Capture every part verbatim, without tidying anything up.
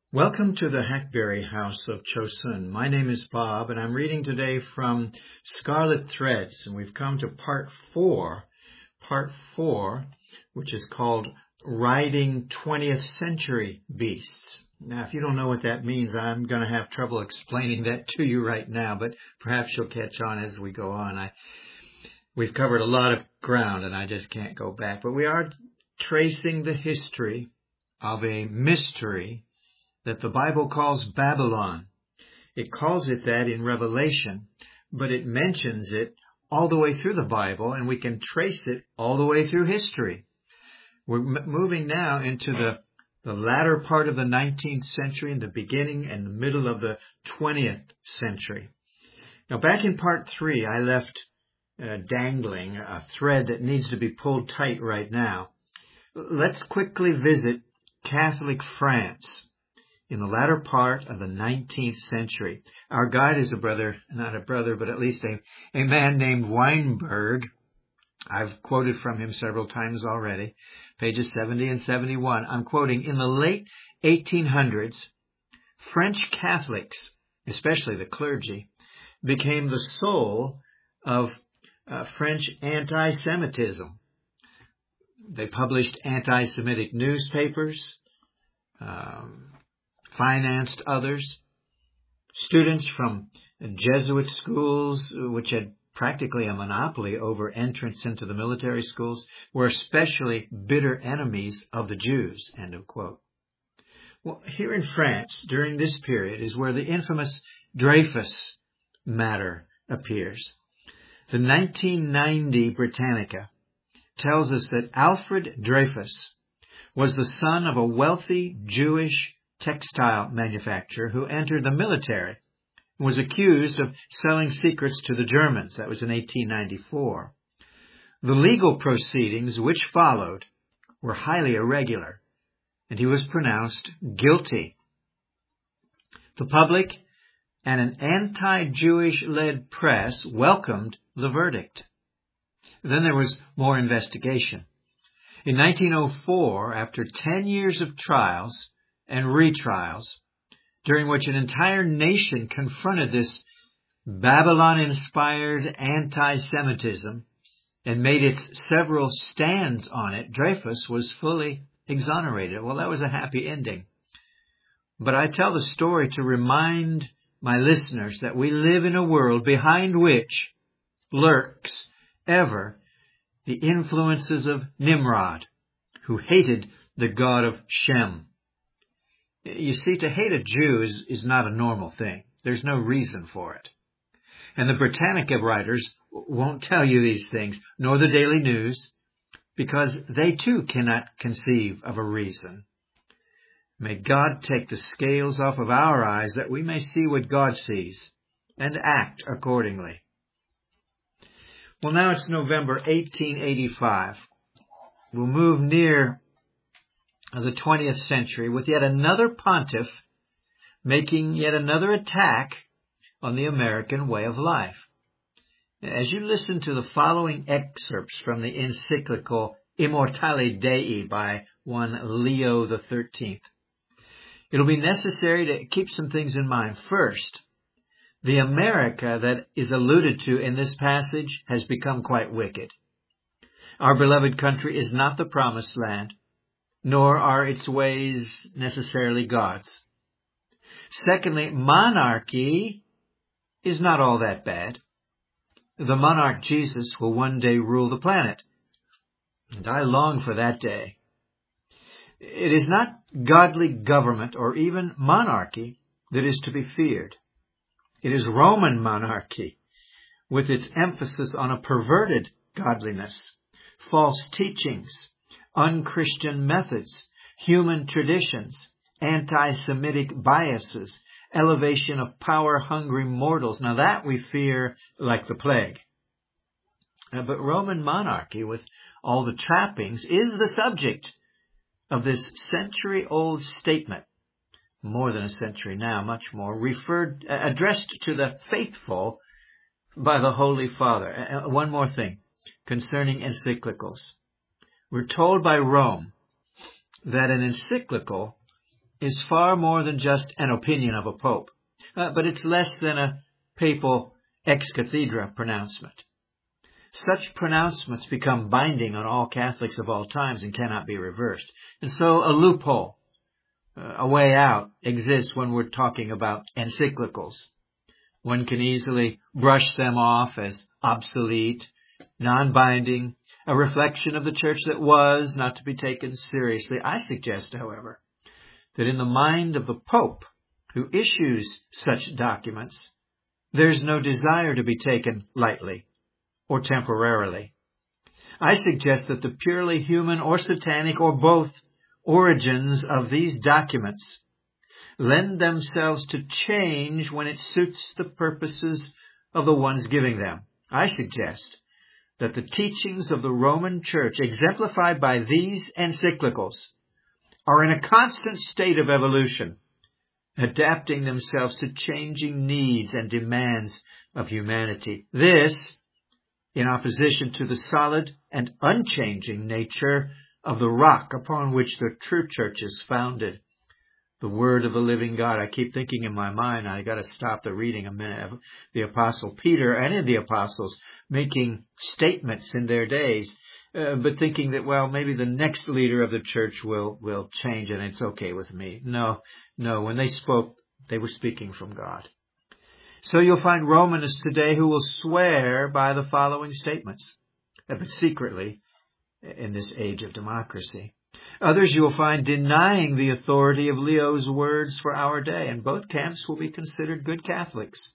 Welcome to the Hackberry House of Chosun. My name is Bob, and I'm reading today from Scarlet Threads, and we've come to part four, part four, which is called Riding twentieth Century Beasts. Now, if you don't know what that means, I'm going to have trouble explaining that to you right now, but perhaps you'll catch on as we go on. I, we've covered a lot of ground, and I just can't go back, but we are tracing the history of a mystery that the Bible calls Babylon. It calls it that in Revelation, but it mentions it all the way through the Bible, and we can trace it all the way through history. We're m- moving now into the, the latter part of the nineteenth century and the beginning and the middle of the twentieth century. Now, back in part three, I left uh, dangling a thread that needs to be pulled tight right now. Let's quickly visit Catholic France in the latter part of the nineteenth century. Our guide is a brother, not a brother, but at least a, a man named Weinberg. I've quoted from him several times already, pages seventy and seventy-one. I'm quoting, in the late eighteen hundreds, French Catholics, especially the clergy, became the soul of uh, French anti-Semitism. They published anti-Semitic newspapers, um, financed others. Students from Jesuit schools, which had practically a monopoly over entrance into the military schools, were especially bitter enemies of the Jews, end of quote. Well, here in France, during this period, is where the infamous Dreyfus matter appears. The nineteen ninety Britannica tells us that Alfred Dreyfus was the son of a wealthy Jewish textile manufacturer who entered the military and was accused of selling secrets to the Germans. That was in eighteen ninety-four. The legal proceedings which followed were highly irregular, and he was pronounced guilty. The public and an anti-Jewish-led press welcomed the verdict. Then there was more investigation. In nineteen oh four, after ten years of trials and retrials, during which an entire nation confronted this Babylon-inspired anti-Semitism and made its several stands on it, Dreyfus was fully exonerated. Well, that was a happy ending. But I tell the story to remind my listeners that we live in a world behind which lurks ever the influences of Nimrod, who hated the God of Shem. You see, to hate a Jew is, is not a normal thing. There's no reason for it. And the Britannica writers won't tell you these things, nor the Daily News, because they too cannot conceive of a reason. May God take the scales off of our eyes that we may see what God sees and act accordingly. Well, now it's November eighteen eighty-five. We'll move near the twentieth century with yet another pontiff making yet another attack on the American way of life. As you listen to the following excerpts from the encyclical Immortale Dei by one Leo the thirteenth, it'll be necessary to keep some things in mind. First, the America that is alluded to in this passage has become quite wicked. Our beloved country is not the promised land, nor are its ways necessarily God's. Secondly, monarchy is not all that bad. The monarch Jesus will one day rule the planet, and I long for that day. It is not godly government or even monarchy that is to be feared. It is Roman monarchy, with its emphasis on a perverted godliness, false teachings, unchristian methods, human traditions, anti-Semitic biases, elevation of power-hungry mortals. Now that we fear like the plague. Uh, but Roman monarchy, with all the trappings, is the subject of this century-old statement, more than a century now, much more, referred, uh, addressed to the faithful by the Holy Father. Uh, one more thing concerning encyclicals. We're told by Rome that an encyclical is far more than just an opinion of a pope, uh, but it's less than a papal ex cathedra pronouncement. Such pronouncements become binding on all Catholics of all times and cannot be reversed. And so a loophole, uh, a way out, exists when we're talking about encyclicals. One can easily brush them off as obsolete, non-binding, a reflection of the church that was, not to be taken seriously. I suggest, however, that in the mind of the Pope who issues such documents, there's no desire to be taken lightly or temporarily. I suggest that the purely human or satanic or both origins of these documents lend themselves to change when it suits the purposes of the ones giving them. I suggest that the teachings of the Roman Church, exemplified by these encyclicals, are in a constant state of evolution, adapting themselves to changing needs and demands of humanity. This, in opposition to the solid and unchanging nature of the rock upon which the true church is founded. The word of the living God. I keep thinking in my mind, I got to stop the reading a minute of the Apostle Peter and in the apostles making statements in their days, uh, but thinking that, well, maybe the next leader of the church will, will change and it's okay with me. No, no, when they spoke, they were speaking from God. So you'll find Romanists today who will swear by the following statements, but secretly in this age of democracy. Others you will find denying the authority of Leo's words for our day, and both camps will be considered good Catholics.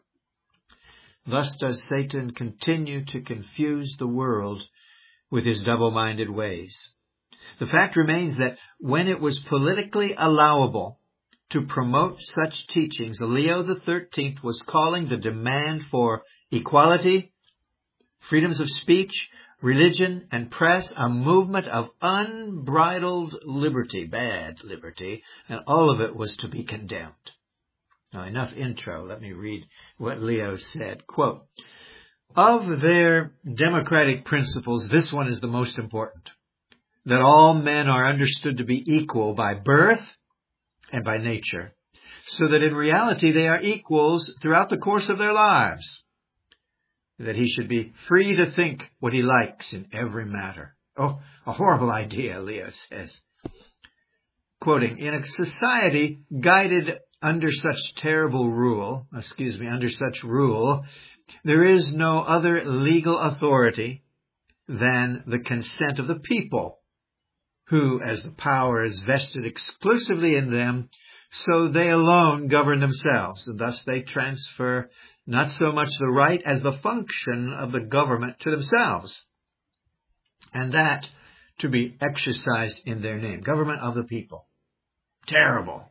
Thus does Satan continue to confuse the world with his double-minded ways. The fact remains that when it was politically allowable to promote such teachings, Leo the thirteenth was calling the demand for equality, freedoms of speech, religion, and press a movement of unbridled liberty, bad liberty, and all of it was to be condemned. Now, enough intro. Let me read what Leo said. Quote, "Of their democratic principles, this one is the most important, that all men are understood to be equal by birth and by nature, so that in reality they are equals throughout the course of their lives. That he should be free to think what he likes in every matter." Oh, a horrible idea, Leo says. Quoting, "In a society guided under such terrible rule, excuse me, under such rule, there is no other legal authority than the consent of the people, who, as the power is vested exclusively in them, so they alone govern themselves, and thus they transfer not so much the right as the function of the government to themselves, and that to be exercised in their name. Government of the people." Terrible.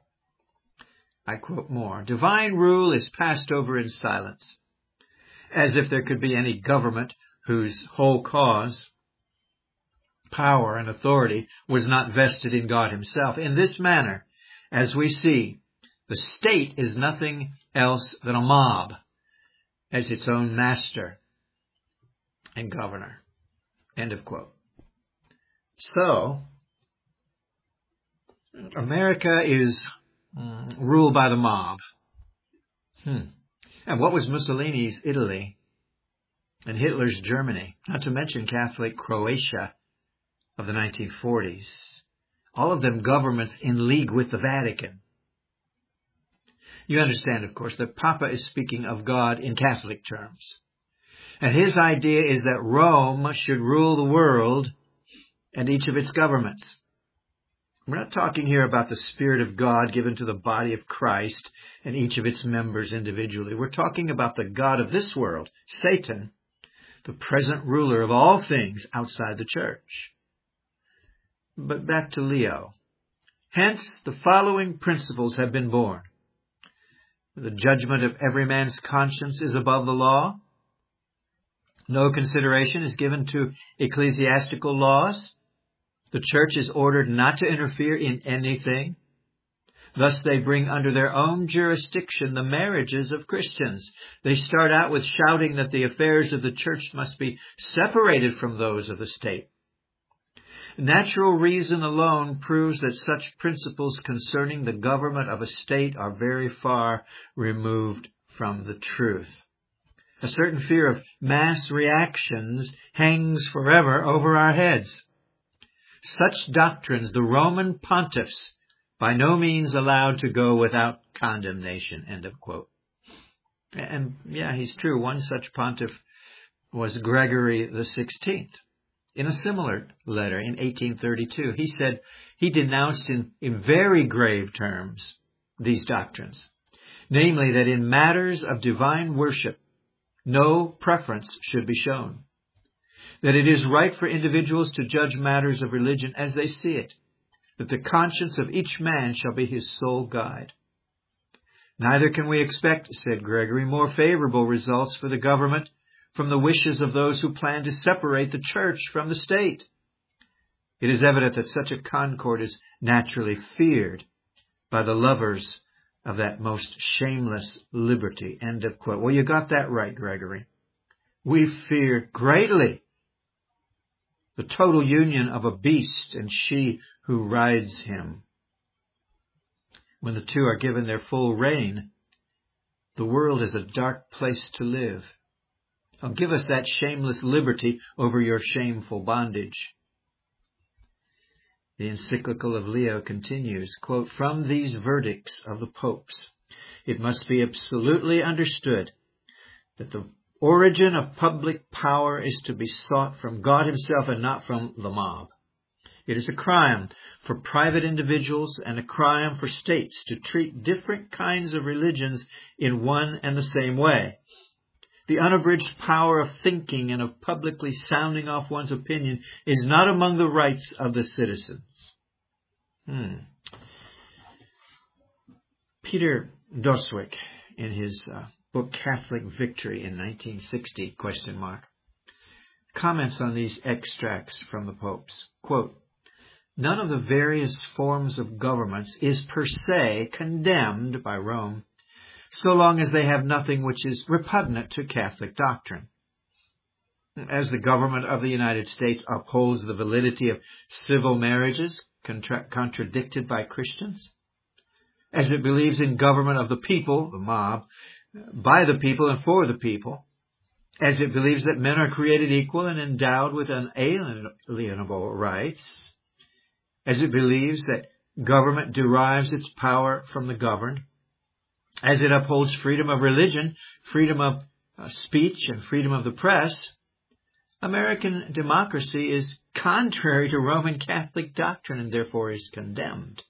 I quote more. "Divine rule is passed over in silence, as if there could be any government whose whole cause, power, and authority was not vested in God himself. In this manner, as we see, the state is nothing else than a mob as its own master and governor." End of quote. So, America is mm, ruled by the mob. Hmm. And what was Mussolini's Italy and Hitler's Germany? Not to mention Catholic Croatia of the nineteen forties. All of them governments in league with the Vatican. You understand, of course, that Papa is speaking of God in Catholic terms. And his idea is that Rome should rule the world and each of its governments. We're not talking here about the Spirit of God given to the body of Christ and each of its members individually. We're talking about the God of this world, Satan, the present ruler of all things outside the church. But back to Leo. Hence, the following principles have been born. The judgment of every man's conscience is above the law. No consideration is given to ecclesiastical laws. The church is ordered not to interfere in anything. Thus they bring under their own jurisdiction the marriages of Christians. They start out with shouting that the affairs of the church must be separated from those of the state. Natural reason alone proves that such principles concerning the government of a state are very far removed from the truth. A certain fear of mass reactions hangs forever over our heads. Such doctrines the Roman pontiffs by no means allowed to go without condemnation. End of quote. And yeah, he's true. One such pontiff was Gregory the sixteenth. In a similar letter in eighteen thirty-two, he said he denounced in, in very grave terms these doctrines, namely that in matters of divine worship, no preference should be shown, that it is right for individuals to judge matters of religion as they see it, that the conscience of each man shall be his sole guide. Neither can we expect, said Gregory, more favorable results for the government from the wishes of those who plan to separate the church from the state. It is evident that such a concord is naturally feared by the lovers of that most shameless liberty. End of quote. Well, you got that right, Gregory. We fear greatly the total union of a beast and she who rides him. When the two are given their full reign, the world is a dark place to live. Oh, give us that shameless liberty over your shameful bondage. The encyclical of Leo continues, quote, from these verdicts of the popes, it must be absolutely understood that the origin of public power is to be sought from God himself and not from the mob. It is a crime for private individuals and a crime for states to treat different kinds of religions in one and the same way. The unabridged power of thinking and of publicly sounding off one's opinion is not among the rights of the citizens. Hmm. Peter Doswick, in his uh, book Catholic Victory in nineteen sixty, question mark, comments on these extracts from the popes. Quote, none of the various forms of governments is per se condemned by Rome, so long as they have nothing which is repugnant to Catholic doctrine. As the government of the United States upholds the validity of civil marriages contra- contradicted by Christians, as it believes in government of the people, the mob, by the people and for the people, as it believes that men are created equal and endowed with unalienable rights, as it believes that government derives its power from the governed, as it upholds freedom of religion, freedom of uh, speech, and freedom of the press, American democracy is contrary to Roman Catholic doctrine and therefore is condemned.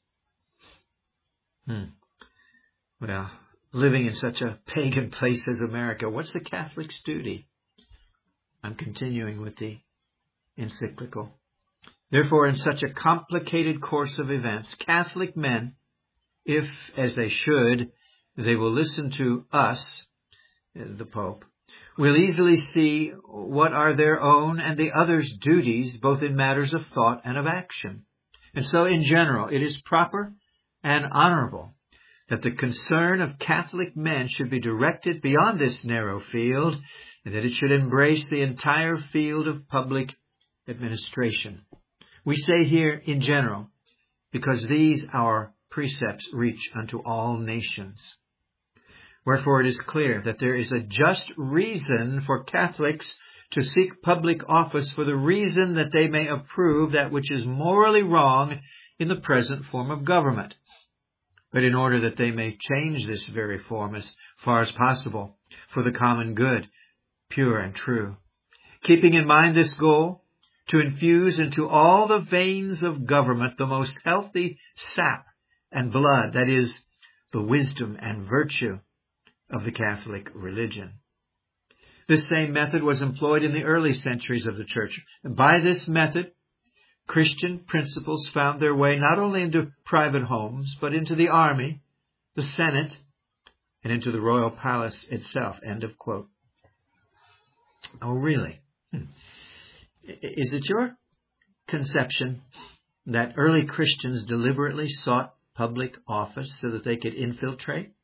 Hmm. Well, living in such a pagan place as America, what's the Catholic's duty? I'm continuing with the encyclical. Therefore, in such a complicated course of events, Catholic men, if, as they should, they will listen to us, the Pope, will easily see what are their own and the others' duties, both in matters of thought and of action. And so, in general, it is proper and honorable that the concern of Catholic men should be directed beyond this narrow field, and that it should embrace the entire field of public administration. We say here in general, because these our precepts reach unto all nations. Wherefore it is clear that there is a just reason for Catholics to seek public office for the reason that they may approve that which is morally wrong in the present form of government, but in order that they may change this very form as far as possible for the common good, pure and true. Keeping in mind this goal, to infuse into all the veins of government the most healthy sap and blood, that is, the wisdom and virtue of the Catholic religion. This same method was employed in the early centuries of the Church. And by this method, Christian principles found their way not only into private homes, but into the army, the Senate, and into the royal palace itself. End of quote. Oh, really? Hmm. Is it your conception that early Christians deliberately sought public office so that they could infiltrate?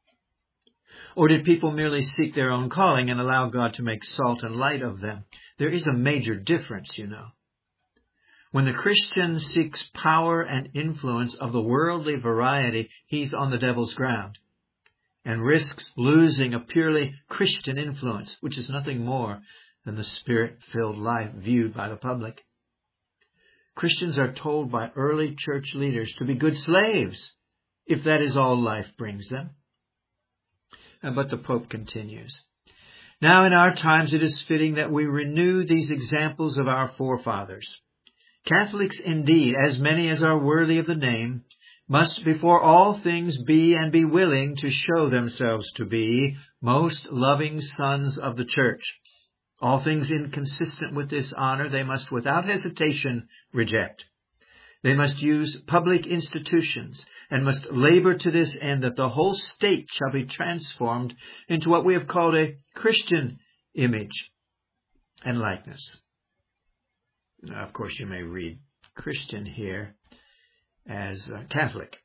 Or did people merely seek their own calling and allow God to make salt and light of them? There is a major difference, you know. When the Christian seeks power and influence of the worldly variety, he's on the devil's ground and risks losing a purely Christian influence, which is nothing more than the Spirit-filled life viewed by the public. Christians are told by early church leaders to be good slaves, if that is all life brings them. But the Pope continues. Now in our times it is fitting that we renew these examples of our forefathers. Catholics indeed, as many as are worthy of the name, must before all things be and be willing to show themselves to be most loving sons of the Church. All things inconsistent with this honor they must without hesitation reject. They must use public institutions and must labor to this end that the whole state shall be transformed into what we have called a Christian image and likeness. Now, of course, you may read Christian here as uh, Catholic.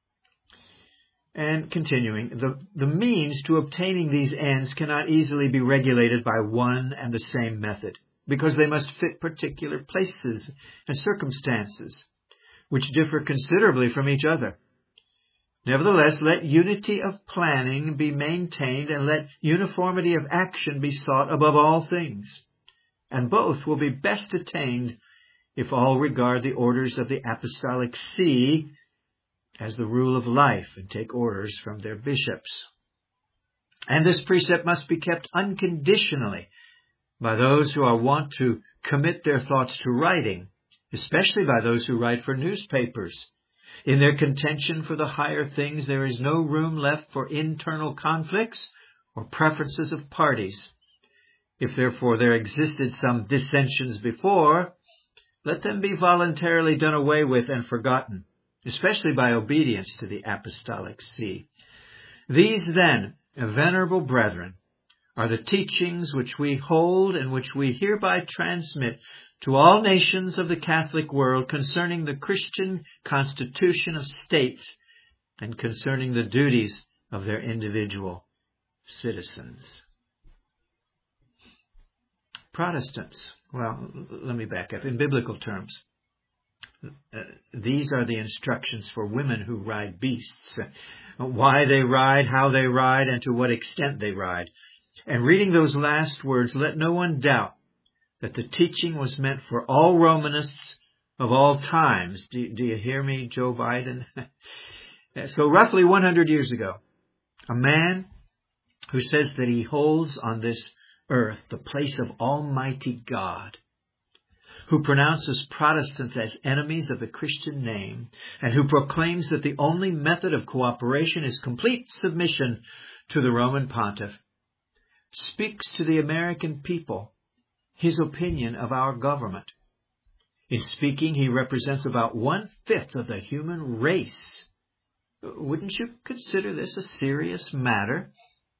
And continuing, the, the means to obtaining these ends cannot easily be regulated by one and the same method, because they must fit particular places and circumstances, which differ considerably from each other. Nevertheless, let unity of planning be maintained, and let uniformity of action be sought above all things. And both will be best attained if all regard the orders of the Apostolic See as the rule of life and take orders from their bishops. And this precept must be kept unconditionally by those who are wont to commit their thoughts to writing, especially by those who write for newspapers. In their contention for the higher things, there is no room left for internal conflicts or preferences of parties. If therefore there existed some dissensions before, let them be voluntarily done away with and forgotten, especially by obedience to the Apostolic See. These then, venerable brethren, are the teachings which we hold and which we hereby transmit to all nations of the Catholic world concerning the Christian constitution of states and concerning the duties of their individual citizens. Protestants, well, let me back up. In biblical terms, uh, these are the instructions for women who ride beasts, why they ride, how they ride, and to what extent they ride. And reading those last words, let no one doubt that the teaching was meant for all Romanists of all times. Do, do you hear me, Joe Biden? So roughly one hundred years ago, a man who says that he holds on this earth the place of Almighty God, who pronounces Protestants as enemies of the Christian name, and who proclaims that the only method of cooperation is complete submission to the Roman Pontiff, speaks to the American people his opinion of our government. In speaking, he represents about one-fifth of the human race. Wouldn't you consider this a serious matter?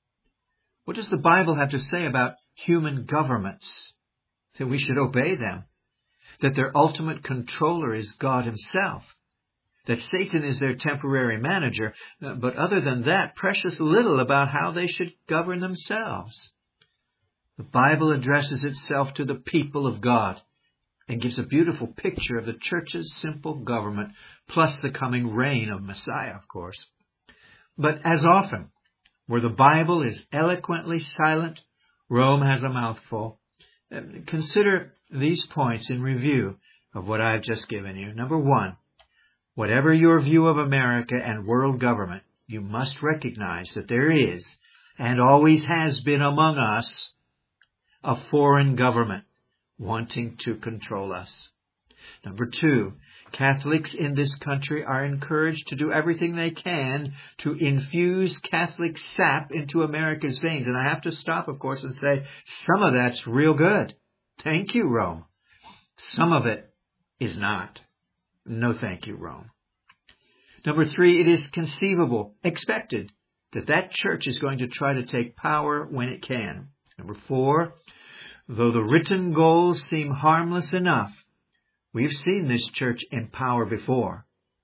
What does the Bible have to say about human governments? That we should obey them. That their ultimate controller is God himself. That Satan is their temporary manager. But other than that, precious little about how they should govern themselves. The Bible addresses itself to the people of God and gives a beautiful picture of the church's simple government, plus the coming reign of Messiah, of course. But as often, where the Bible is eloquently silent, Rome has a mouthful. Consider these points in review of what I've just given you. Number one, whatever your view of America and world government, you must recognize that there is, and always has been among us, a foreign government wanting to control us. Number two, Catholics in this country are encouraged to do everything they can to infuse Catholic sap into America's veins. And I have to stop, of course, and say some of that's real good. Thank you, Rome. Some of it is not. No thank you, Rome. Number three, it is conceivable, expected, that that church is going to try to take power when it can. Number four, though the written goals seem harmless enough, we've seen this church in power before,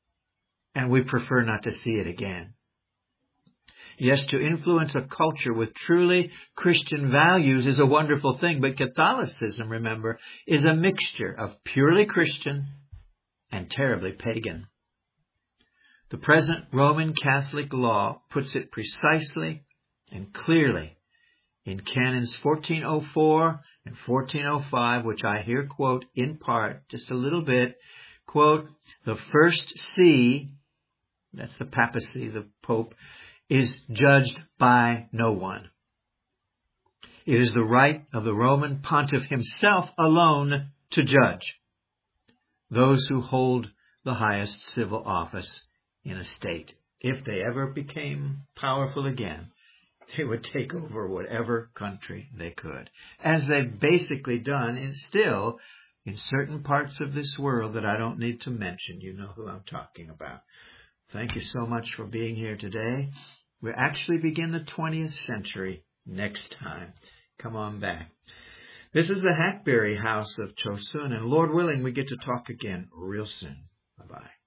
and we prefer not to see it again. Yes, to influence a culture with truly Christian values is a wonderful thing, but Catholicism, remember, is a mixture of purely Christian and terribly pagan. The present Roman Catholic law puts it precisely and clearly in Canons fourteen oh four and fourteen oh five, which I here quote in part, just a little bit, quote, "The first see," that's the papacy, the Pope, "is judged by no one. It is the right of the Roman Pontiff himself alone to judge those who hold the highest civil office in a state. If they ever became powerful again, they would take over whatever country they could, as they've basically done and still in certain parts of this world that I don't need to mention. You know who I'm talking about. Thank you so much for being here today. We'll actually begin the twentieth century next time. Come on back. This is the Hackberry House of Chosun, and Lord willing, we get to talk again real soon. Bye-bye.